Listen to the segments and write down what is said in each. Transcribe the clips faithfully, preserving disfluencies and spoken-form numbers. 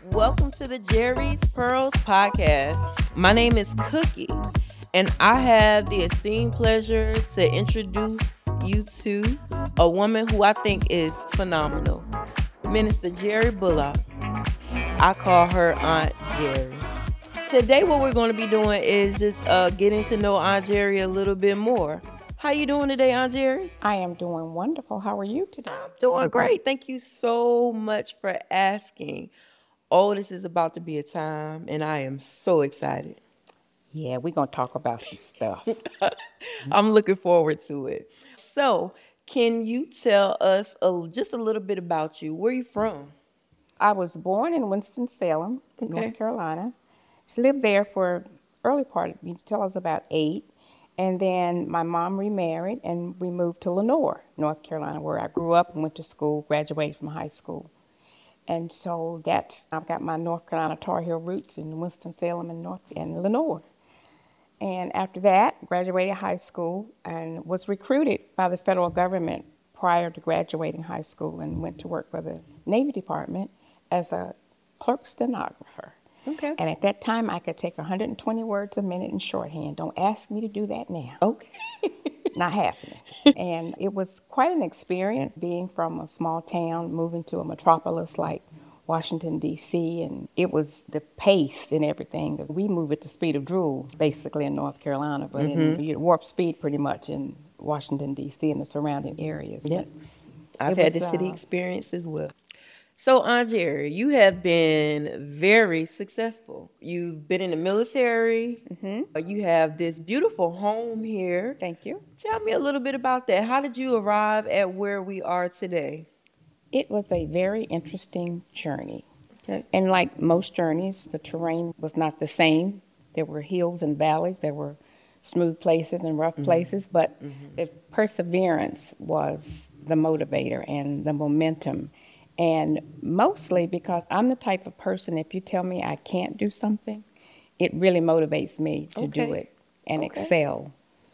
Welcome to the Jerry's Pearls podcast. My name is Cookie, and I have the esteemed pleasure to introduce you to a woman who I think is phenomenal, Minister Jerry Bullock. I call her Aunt Jerry. Today, what we're going to be doing is just uh, getting to know Aunt Jerry a little bit more. How you doing today, Aunt Jerry? I am doing wonderful. How are you today? I'm doing great. Thank you so much for asking. Oh, this is about to be a time, and I am so excited. Yeah, we're going to talk about some stuff. I'm looking forward to it. So, can you tell us a, just a little bit about you? Where are you from? I was born in Winston-Salem, Okay. North Carolina. She lived there for early part, you tell us about eight. And then my mom remarried, and we moved to Lenoir, North Carolina, where I grew up and went to school, graduated from high school. And so that's, I've got my North Carolina Tar Heel roots in Winston-Salem and North and Lenoir. And after that, graduated high school and was recruited by the federal government prior to graduating high school and went to work for the Navy Department as a clerk stenographer. Okay. And at that time, I could take one hundred twenty words a minute in shorthand. Don't ask me to do that now. Okay. Not happening. And it was quite an experience being from a small town, moving to a metropolis like Washington, D C, and it was the pace and everything. We move at the speed of drool, basically, in North Carolina, but mm-hmm. in warp speed pretty much in Washington, D C and the surrounding areas. Yep. I've had was, the city uh, experience as well. So, Aunt Jerry, you have been very successful. You've been in the military. Mm-hmm. You have this beautiful home here. Thank you. Tell me a little bit about that. How did you arrive at where we are today? It was a very interesting journey. Okay. And like most journeys, the terrain was not the same. There were hills and valleys. There were smooth places and rough mm-hmm. places. But mm-hmm. the perseverance was the motivator and the momentum. And mostly because I'm the type of person, if you tell me I can't do something, it really motivates me to okay. do it and okay. excel.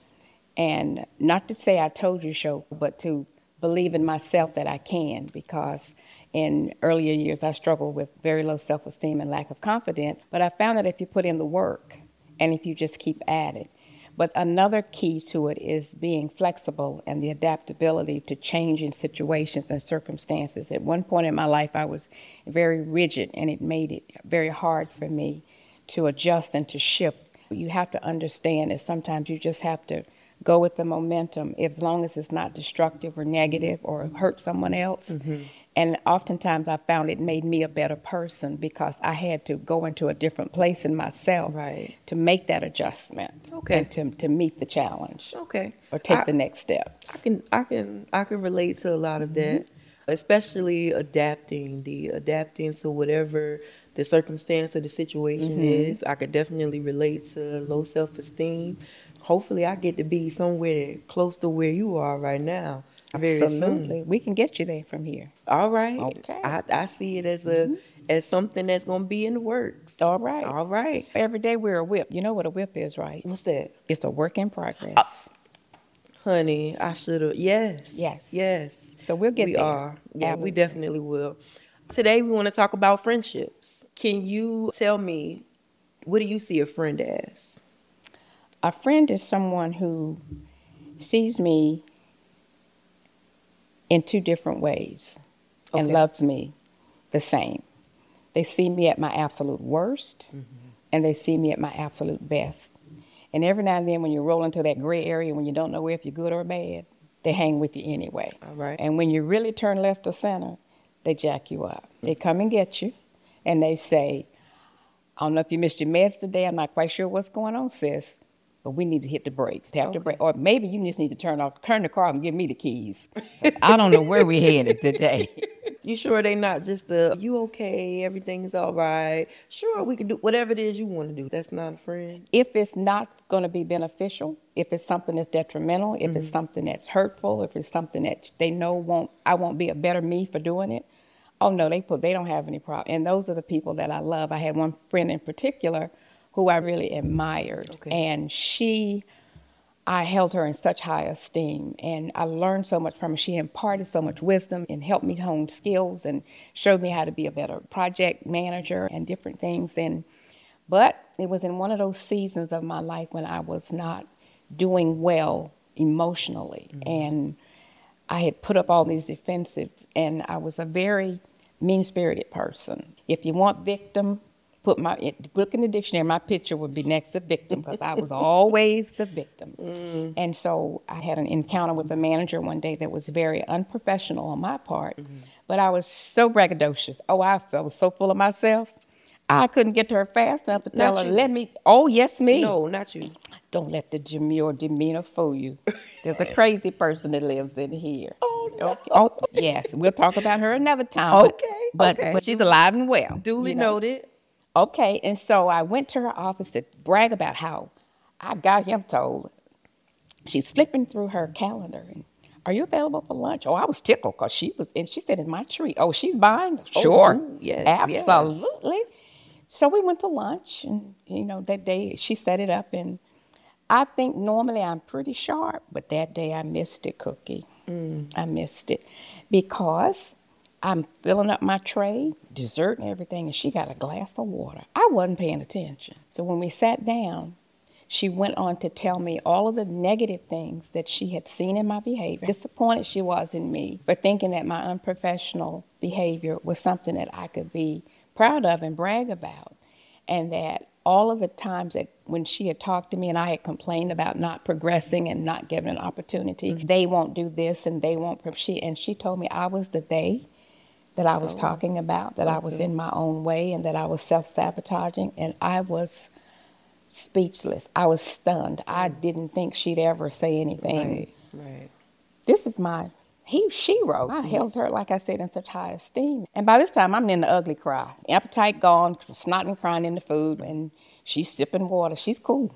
And not to say I told you so, but to believe in myself that I can, because in earlier years I struggled with very low self-esteem and lack of confidence. But I found that if you put in the work and if you just keep at it. But another key to it is being flexible and the adaptability to changing situations and circumstances. At one point in my life, I was very rigid, and it made it very hard for me to adjust and to shift. You have to understand that sometimes you just have to go with the momentum, as long as it's not destructive or negative or hurt someone else. Mm-hmm. And oftentimes I found it made me a better person because I had to go into a different place in myself right. to make that adjustment okay. and to, to meet the challenge. Okay. Or take I, the next step. I can I can I can relate to a lot of that, mm-hmm. especially adapting, the adapting to whatever the circumstance or the situation mm-hmm. is. I could definitely relate to low self-esteem. Hopefully I get to be somewhere close to where you are right now. Very Absolutely. soon. We can get you there from here. All right. Okay. I, I see it as a mm-hmm. as something that's going to be in the works. All right. All right. Every day we're a whip. You know what a whip is, right? What's that? It's a work in progress. Uh, honey, I should have. Yes. Yes. Yes. So we'll get we there. We are. Yeah, Absolutely. We definitely will. Today we want to talk about friendships. Can you tell me, what do you see a friend as? A friend is someone who sees me in two different ways okay. and loves me the same. They see me at my absolute worst, mm-hmm. and they see me at my absolute best. And every now and then when you roll into that gray area, when you don't know if you're good or bad, they hang with you anyway. All right. And when you really turn left or center, they jack you up. Mm-hmm. They come and get you, and they say, I don't know if you missed your meds today. I'm not quite sure what's going on, sis. But we need to hit the brakes, tap okay. the brake, or maybe you just need to turn off, turn the car and give me the keys. I don't know where we headed today. You sure they not just the, you okay, everything's all right. Sure, we can do whatever it is you want to do. That's not a friend. If it's not going to be beneficial, if it's something that's detrimental, if mm-hmm. it's something that's hurtful, if it's something that they know won't, I won't be a better me for doing it. Oh no, they put, they don't have any problem. And those are the people that I love. I had one friend in particular who I really admired. Okay. And she I held her in such high esteem, and I learned so much from her. She imparted so much wisdom and helped me hone skills and showed me how to be a better project manager and different things. And but it was in one of those seasons of my life when I was not doing well emotionally, mm-hmm. and I had put up all these defensives, and I was a very mean-spirited person. If you want victim, put my look in the dictionary. My picture would be next to victim because I was always the victim. Mm. And so I had an encounter with a manager one day that was very unprofessional on my part, mm-hmm. but I was so braggadocious. Oh, I, I was so full of myself. I couldn't get to her fast enough to tell Not her, you. let me, oh, yes, me. No, not you. Don't let the demure demeanor fool you. There's a crazy person that lives in here. Oh, no. Okay. Oh, yes. We'll talk about her another time. Okay. But, okay. but, but she's alive and well. Duly you know? noted. Okay. And so I went to her office to brag about how I got him told. She's flipping through her calendar and, are you available for lunch? Oh, I was tickled because she was, and she said, in my tree. Oh, she's buying? Oh, sure. ooh, yes, absolutely. Yes. So we went to lunch, and, you know, that day she set it up, and I think normally I'm pretty sharp, but that day I missed it, Cookie. Mm. I missed it because I'm filling up my tray, dessert and everything, and she got a glass of water. I wasn't paying attention. So when we sat down, she went on to tell me all of the negative things that she had seen in my behavior. Disappointed she was in me for thinking that my unprofessional behavior was something that I could be proud of and brag about. And that all of the times that when she had talked to me and I had complained about not progressing and not given an opportunity, mm-hmm. they won't do this and they won't, she, and she told me I was the they that I was oh. talking about, that okay. I was in my own way and that I was self-sabotaging, and I was speechless. I was stunned. Mm. I didn't think she'd ever say anything. Right, right. This is my he she wrote. I held her, like I said, in such high esteem. And by this time, I'm in the ugly cry. Appetite gone, snotting, crying in the food, and she's sipping water. She's cool.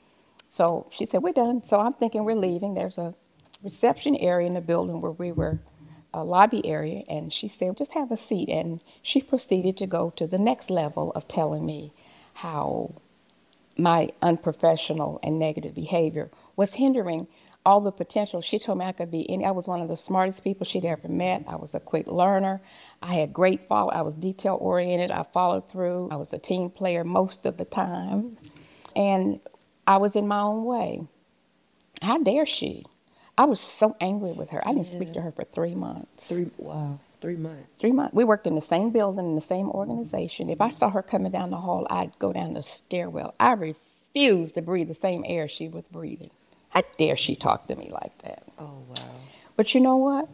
So she said, we're done. So I'm thinking we're leaving. There's a reception area in the building where we were, a lobby area, and she said, just have a seat. And she proceeded to go to the next level of telling me how my unprofessional and negative behavior was hindering all the potential. She told me I could be any, I was one of the smartest people she'd ever met. I was a quick learner. I had great follow, I was detail oriented. I followed through. I was a team player most of the time. And I was in my own way. How dare she? I was so angry with her. I didn't yeah. speak to her for three months. Three, wow, three months. Three months. We worked in the same building, in the same organization. If I saw her coming down the hall, I'd go down the stairwell. I refused to breathe the same air she was breathing. How dare she talk to me like that? Oh, wow. But you know what?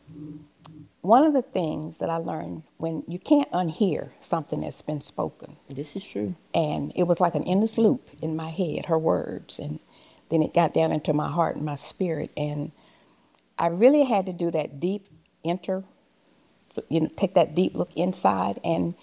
One of the things that I learned, when you can't unhear something that's been spoken. This is true. And it was like an endless loop in my head, her words. And then it got down into my heart and my spirit. And I really had to do that deep enter, you know, take that deep look inside. And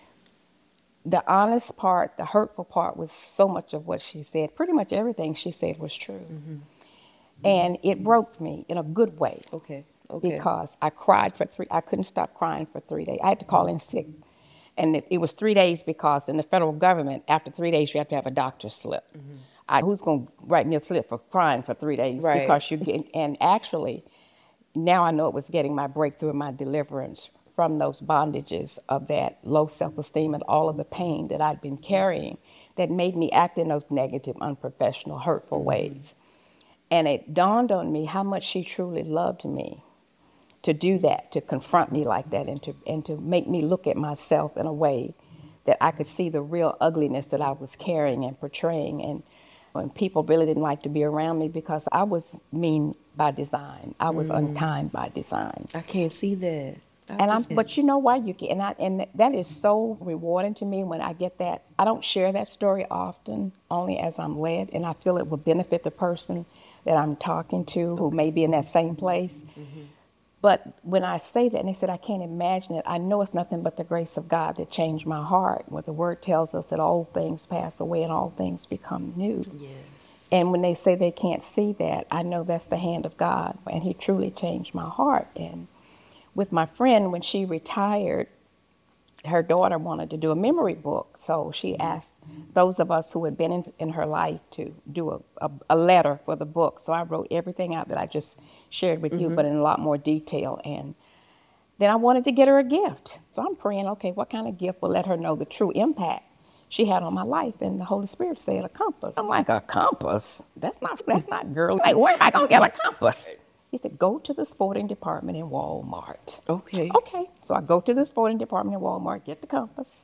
the honest part, the hurtful part was so much of what she said. Pretty much everything she said was true. Mm-hmm. And it broke me in a good way. Okay. Okay. Because I cried for three, I couldn't stop crying for three days. I had to call in sick. And it, it was three days because in the federal government, after three days, you have to have a doctor's slip. Mm-hmm. I, who's going to write me a slip for crying for three days? Right. Because you get, and actually, now I know it was getting my breakthrough and my deliverance from those bondages of that low self-esteem and all of the pain that I'd been carrying that made me act in those negative, unprofessional, hurtful mm-hmm. ways. And it dawned on me how much she truly loved me to do that, to confront me like that, and to and to make me look at myself in a way that I could see the real ugliness that I was carrying and portraying. And when people really didn't like to be around me because I was mean by design. I was mm. unkind by design. I can't see that. I and I'm, but you know why you get, and I, and that is so rewarding to me when I get that. I don't share that story often, only as I'm led, and I feel it will benefit the person that I'm talking to who may be in that same place. Mm-hmm. But when I say that, and they said, I can't imagine it, I know it's nothing but the grace of God that changed my heart. What the word tells us that all things pass away and all things become new. Yes. And when they say they can't see that, I know that's the hand of God, and he truly changed my heart. And with my friend, when she retired, her daughter wanted to do a memory book. So she asked those of us who had been in, in her life to do a, a, a letter for the book. So I wrote everything out that I just shared with you, but in a lot more detail. And then I wanted to get her a gift. So I'm praying, okay, what kind of gift will let her know the true impact she had on my life? And the Holy Spirit said a compass. I'm like, a compass? That's not, that's not girly. Like, where am I going to get a compass? He said, go to the sporting department in Walmart. Okay. Okay. So I go to the sporting department in Walmart, get the compass,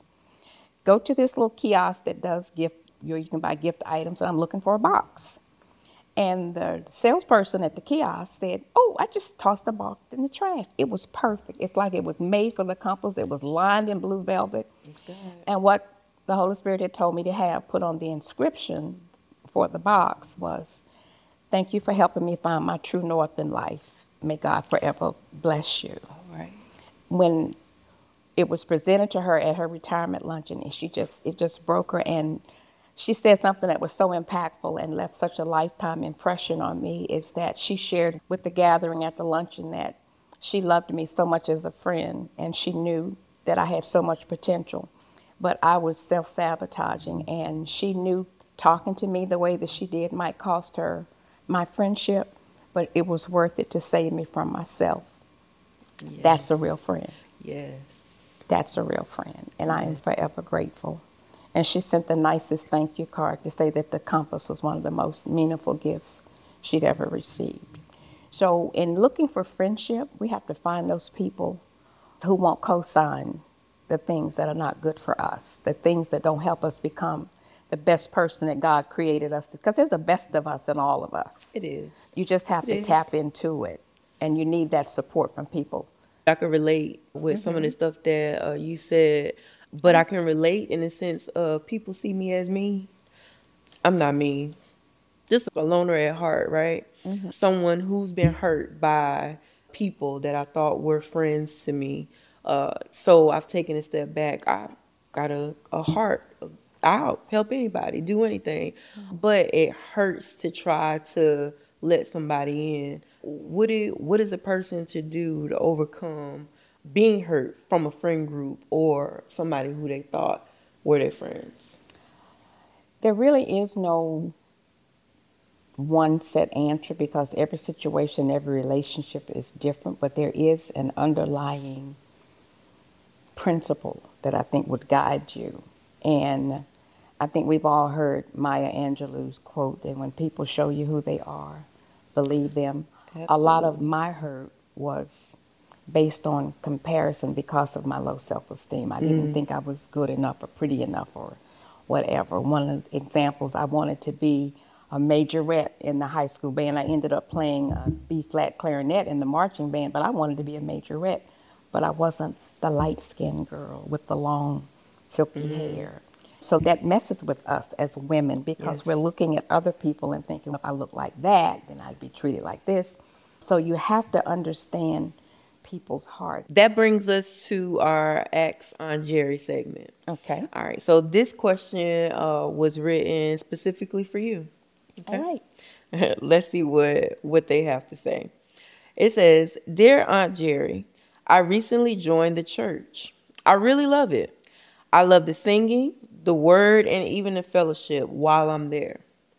go to this little kiosk that does gift, you, you can buy gift items, and I'm looking for a box. And the salesperson at the kiosk said, oh, I just tossed a box in the trash. It was perfect. It's like it was made for the compass. It was lined in blue velvet. And what the Holy Spirit had told me to have put on the inscription for the box was, thank you for helping me find my true north in life. May God forever bless you. All right. When it was presented to her at her retirement luncheon, and she just, it just broke her. And she said something that was so impactful and left such a lifetime impression on me, is that she shared with the gathering at the luncheon that she loved me so much as a friend, and she knew that I had so much potential, but I was self-sabotaging, and she knew talking to me the way that she did might cost her my friendship, but it was worth it to save me from myself. Yes. That's a real friend. Yes. That's a real friend, and I am forever grateful. And she sent the nicest thank you card to say that the compass was one of the most meaningful gifts she'd ever received. So in looking for friendship, we have to find those people who won't co-sign the things that are not good for us, the things that don't help us become the best person that God created us, because there's the best of us in all of us. It is. You just have It to is. tap into it, and you need that support from people. I can relate with mm-hmm. some of the stuff that uh, you said, but I can relate in the sense of people see me as mean. I'm not mean. Just a loner at heart, right? Mm-hmm. Someone who's been hurt by people that I thought were friends to me. Uh, so I've taken a step back. I've got a, a heart. I'll help anybody, do anything. Mm-hmm. But it hurts to try to let somebody in. What it, what is a person to do to overcome being hurt from a friend group or somebody who they thought were their friends? There really is no one set answer, because every situation, every relationship is different, but there is an underlying principle that I think would guide you. And I think we've all heard Maya Angelou's quote that when people show you who they are, believe them. Absolutely. A lot of my hurt was based on comparison because of my low self-esteem. I didn't mm-hmm. think I was good enough or pretty enough or whatever. One of the examples, I wanted to be a majorette in the high school band. I ended up playing a B-flat clarinet in the marching band, but I wanted to be a majorette. But I wasn't the light-skinned girl with the long, silky mm-hmm. hair. So that messes with us as women, because yes. we're looking at other people and thinking, if I look like that, then I'd be treated like this. So you have to understand people's heart. That brings us to our Ask Aunt Jerry segment. Okay. All right. So this question uh, was written specifically for you. Okay. All right. Let's see what, what they have to say. It says, Dear Aunt Jerry, I recently joined the church. I really love it. I love the singing, the word, and even the fellowship while I'm there.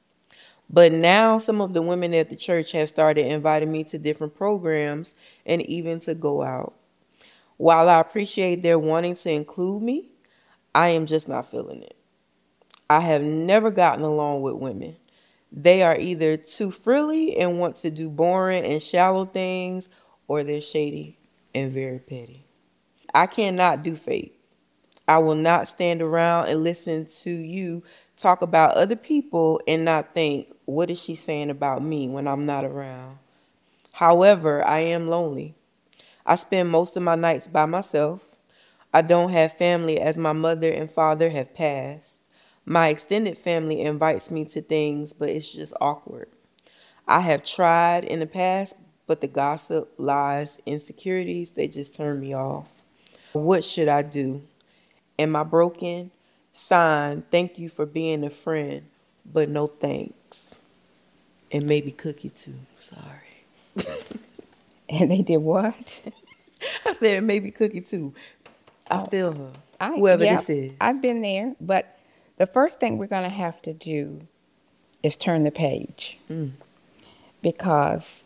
But now some of the women at the church have started inviting me to different programs and even to go out. While I appreciate their wanting to include me, I am just not feeling it. I have never gotten along with women. They are either too frilly and want to do boring and shallow things, or they're shady and very petty. I cannot do fake. I will not stand around and listen to you talk about other people and not think, what is she saying about me when I'm not around? However, I am lonely. I spend most of my nights by myself. I don't have family as my mother and father have passed. My extended family invites me to things, but it's just awkward. I have tried in the past, but the gossip, lies, insecurities, they just turn me off. What should I do? Am I broken? Signed, thank you for being a friend, but no thanks. And maybe Cookie too. Sorry. And they did what? I said maybe Cookie too. I oh. feel her. I, whoever yeah, this is. I've been there, but the first thing we're going to have to do is turn the page. Mm. Because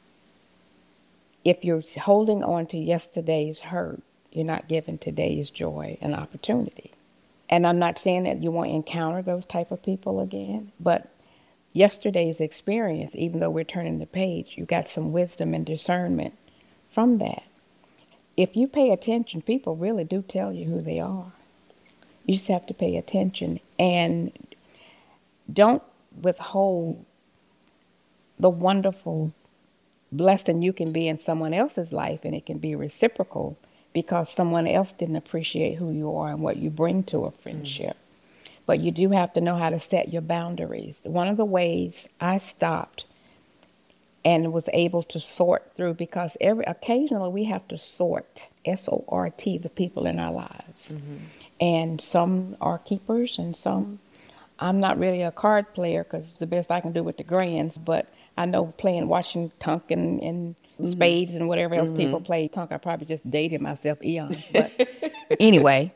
if you're holding on to yesterday's hurt, you're not giving today's joy an opportunity. And I'm not saying that you won't encounter those type of people again, but yesterday's experience, even though we're turning the page, you got some wisdom and discernment from that. If you pay attention, people really do tell you who they are. You just have to pay attention and don't withhold the wonderful blessing you can be in someone else's life, and it can be reciprocal because someone else didn't appreciate who you are and what you bring to a friendship. Mm. But you do have to know how to set your boundaries. One of the ways I stopped and was able to sort through, because every occasionally we have to sort, S O R T, the people in our lives. Mm-hmm. And some are keepers and some, I'm not really a card player because it's the best I can do with the grands, but I know playing, watching Tunk and, and mm-hmm. spades and whatever else mm-hmm. people play Tunk, I probably just dated myself eons. But anyway,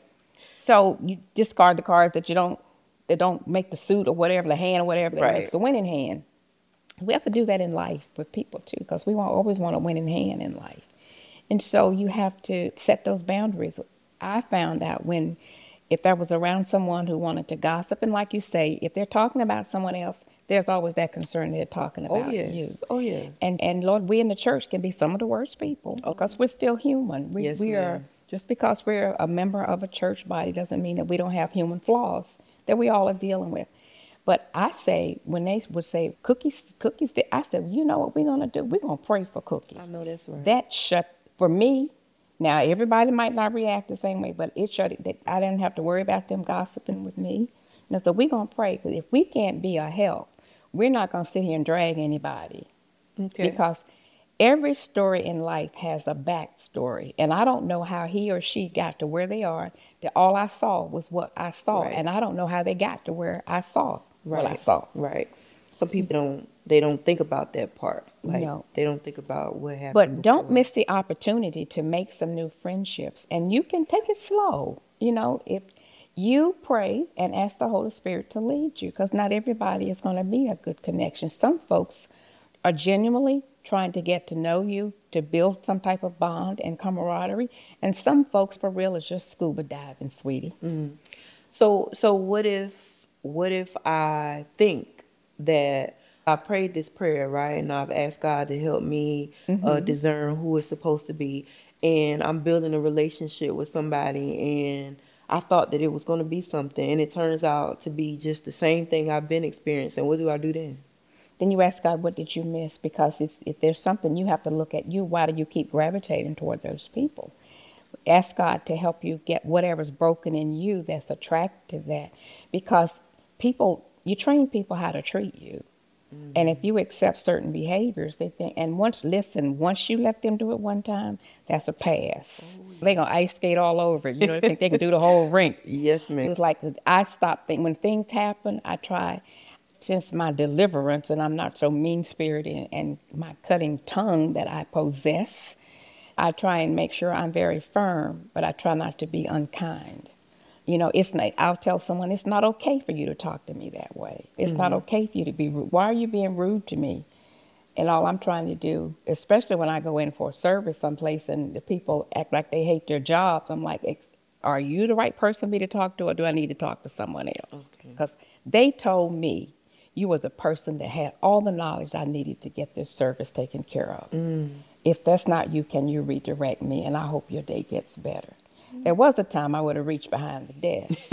so you discard the cards that you don't, that don't make the suit or whatever, the hand or whatever that right. makes the winning hand. We have to do that in life with people too, because we want, always want a winning hand in life. And so you have to set those boundaries. I found out when, if I was around someone who wanted to gossip, and like you say, if they're talking about someone else, there's always that concern they're talking about oh, yes. you. Oh, yeah. And, and Lord, we in the church can be some of the worst people because we're still human. We, yes, we are, just because we're a member of a church body doesn't mean that we don't have human flaws that we all are dealing with. But I say, when they would say, cookies, cookies, I said, you know what we're going to do? We're going to pray for Cookie. I know that's right. That shut, for me, now everybody might not react the same way, but it shut it, I didn't have to worry about them gossiping with me. And so we're going to pray, because if we can't be a help, we're not going to sit here and drag anybody. Okay. Because every story in life has a backstory. And I don't know how he or she got to where they are. That all I saw was what I saw. Right. And I don't know how they got to where I saw right. what I saw. Right. Some people don't, they don't think about that part. Like, no. They don't think about what happened But before. don't miss the opportunity to make some new friendships. And you can take it slow. You know, if you pray and ask the Holy Spirit to lead you, because not everybody is going to be a good connection. Some folks are genuinely trying to get to know you, to build some type of bond and camaraderie. And some folks, for real, is just scuba diving, sweetie. Mm-hmm. So, so what if, what if I think that I prayed this prayer, right, and I've asked God to help me mm-hmm. uh, discern who it's supposed to be, and I'm building a relationship with somebody, and I thought that it was going to be something, and it turns out to be just the same thing I've been experiencing. What do I do then? Then you ask God, what did you miss? Because it's, if there's something you have to look at, you, why do you keep gravitating toward those people? Ask God to help you get whatever's broken in you that's attracted to that. Because people, you train people how to treat you. Mm-hmm. And if you accept certain behaviors, they think, and once, listen, once you let them do it one time, that's a pass. Oh, yeah. They're going to ice skate all over it. You know, they think they can do the whole rink. Yes, ma'am. It was like, I stopped thinking, when things happen, I try, since my deliverance, and I'm not so mean-spirited, and my cutting tongue that I possess, I try and make sure I'm very firm, but I try not to be unkind. You know, it's not, I'll tell someone, it's not okay for you to talk to me that way. It's mm-hmm. not okay for you to be rude. Why are you being rude to me? And all I'm trying to do, especially when I go in for a service someplace and the people act like they hate their jobs, I'm like, are you the right person for me to talk to, or do I need to talk to someone else? Because okay. they told me you were the person that had all the knowledge I needed to get this service taken care of. Mm. If that's not you, can you redirect me? And I hope your day gets better. Mm. There was a time I would have reached behind the desk.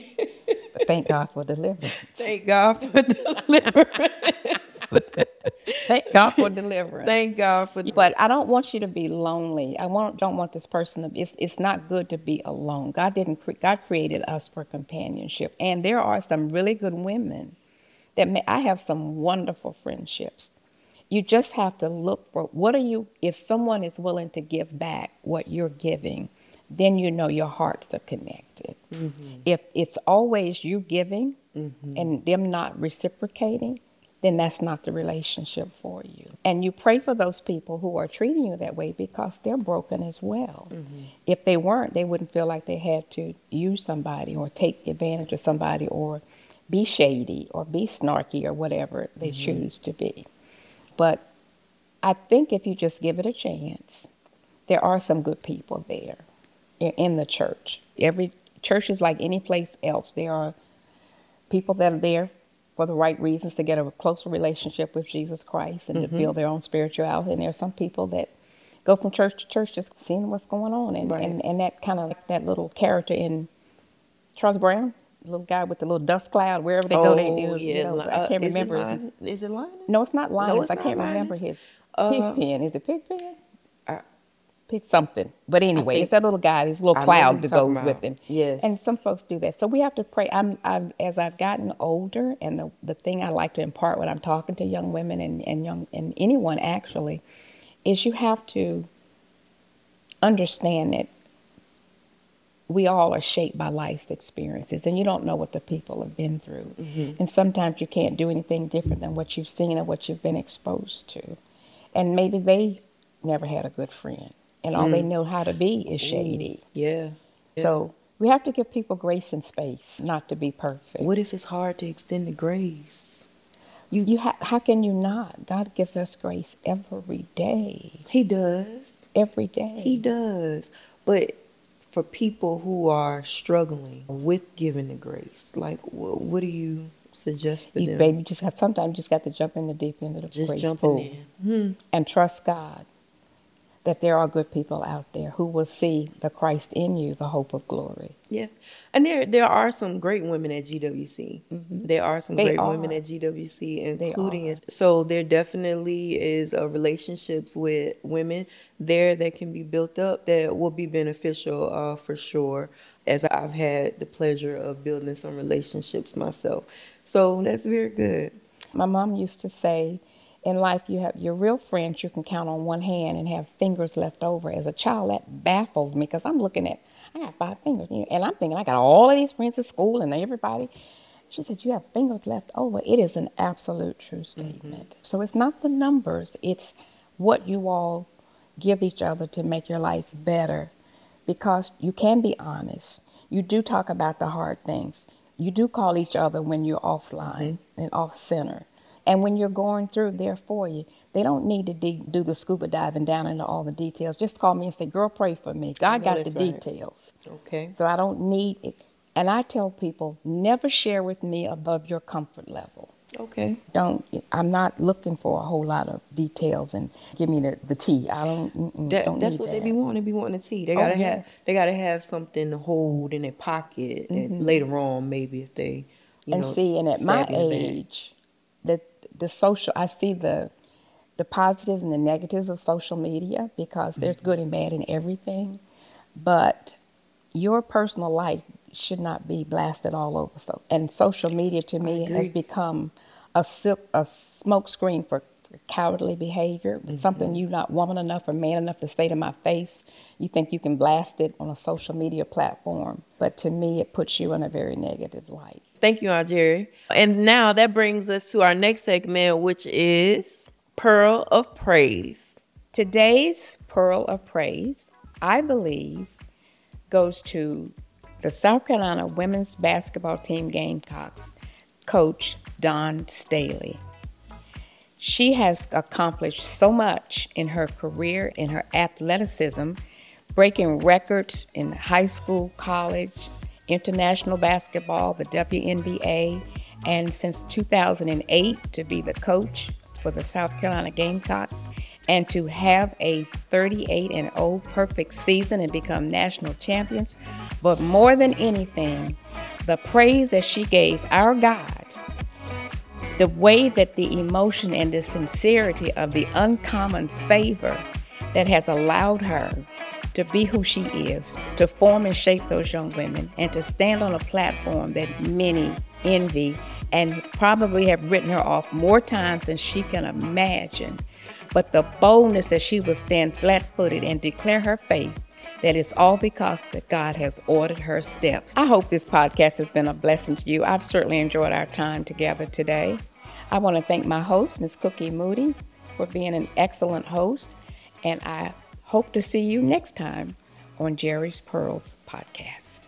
But thank God for deliverance. Thank God for deliverance. Thank God for deliverance. Thank God for deliverance. But I don't want you to be lonely. I want, don't want this person to be, it's, it's not good to be alone. God didn't, cre- God created us for companionship. And there are some really good women that may, I have some wonderful friendships. You just have to look for, what are you, if someone is willing to give back what you're giving, then you know your hearts are connected. Mm-hmm. If it's always you giving mm-hmm. and them not reciprocating, then that's not the relationship for you. And you pray for those people who are treating you that way because they're broken as well. Mm-hmm. If they weren't, they wouldn't feel like they had to use somebody or take advantage of somebody or be shady or be snarky or whatever they mm-hmm. choose to be. But I think if you just give it a chance, there are some good people there in the church. Every church is like any place else. There are people that are there for the right reasons, to get a closer relationship with Jesus Christ and mm-hmm. to build their own spirituality. And there are some people that go from church to church just seeing what's going on. And, right. and, and that kind of, like that little character in Charlie Brown, the little guy with the little dust cloud, wherever they oh, go, they do. Yeah. You know, uh, I can't is remember. It Lin- is it Linus? No, it's not Linus. No, it's I not can't Linus. remember his uh, Pigpen. Is it Pigpen? Uh, Pick something. But anyway, it's that little guy, this little I cloud that goes about. with him. Yes. And some folks do that. So we have to pray. I'm, I've, as I've gotten older, and the, the thing I like to impart when I'm talking to young women and, and young and anyone actually, is you have to understand that we all are shaped by life's experiences, and you don't know what the people have been through. Mm-hmm. And sometimes you can't do anything different than what you've seen or what you've been exposed to. And maybe they never had a good friend, and all mm. they know how to be is shady. Ooh, yeah. yeah. So we have to give people grace and space not to be perfect. What if it's hard to extend the grace? You, you ha- how can you not? God gives us grace every day. He does. Every day. He does. But for people who are struggling with giving the grace, like, what, what do you suggest for you, them? Baby, just have, sometimes you just got to jump in the deep end of the just grace jumping pool in. Hmm. and trust God that there are good people out there who will see the Christ in you, the hope of glory. Yeah. And there there are some great women at G W C. Mm-hmm. There are some they great are. women at G W C, including... So there definitely is uh, relationships with women there that can be built up that will be beneficial uh, for sure, as I've had the pleasure of building some relationships myself. So that's very good. My mom used to say, in life, you have your real friends you can count on one hand and have fingers left over. As a child, that baffled me because I'm looking at, I got five fingers. You know, and I'm thinking, I got all of these friends at school and everybody. She said, you have fingers left over. It is an absolute true statement. Mm-hmm. So it's not the numbers. It's what you all give each other to make your life better, because you can be honest. You do talk about the hard things. You do call each other when you're offline mm-hmm. and off center. And when you're going through, they're for you. They don't need to de- do the scuba diving down into all the details. Just call me and say, girl, pray for me. God got the right. details. Okay. So I don't need it. And I tell people, never share with me above your comfort level. Okay. Don't, I'm not looking for a whole lot of details and give me the, the tea. I don't, that, don't That's need what that. they be wanting. They be wanting the tea. They gotta oh, yeah. have, they gotta have something to hold in their pocket mm-hmm. and later on, maybe if they, you and know, see, and at my age, the the social, I see the the positives and the negatives of social media, because there's mm-hmm. good and bad in everything, but your personal life should not be blasted all over. So, and social media to me has become a silk, a smoke screen for cowardly behavior. Mm-hmm. Something you're not woman enough or man enough to say to my face. You think you can blast it on a social media platform, but to me, it puts you in a very negative light. Thank you, Aunt Jerry. And now that brings us to our next segment, which is Pearl of Praise. Today's Pearl of Praise, I believe, goes to the South Carolina women's basketball team Gamecocks coach, Dawn Staley. She has accomplished so much in her career, in her athleticism, breaking records in high school, college, international basketball, the W N B A, and since two thousand eight to be the coach for the South Carolina Gamecocks, and to have a thirty-eight and oh perfect season and become national champions. But more than anything, the praise that she gave our God, the way that the emotion and the sincerity of the uncommon favor that has allowed her to be who she is, to form and shape those young women, and to stand on a platform that many envy and probably have written her off more times than she can imagine. But the boldness that she would stand flat-footed and declare her faith, that it's all because that God has ordered her steps. I hope this podcast has been a blessing to you. I've certainly enjoyed our time together today. I want to thank my host, Miz Cookie Moody, for being an excellent host, and I hope to see you next time on Jerry's Pearls podcast.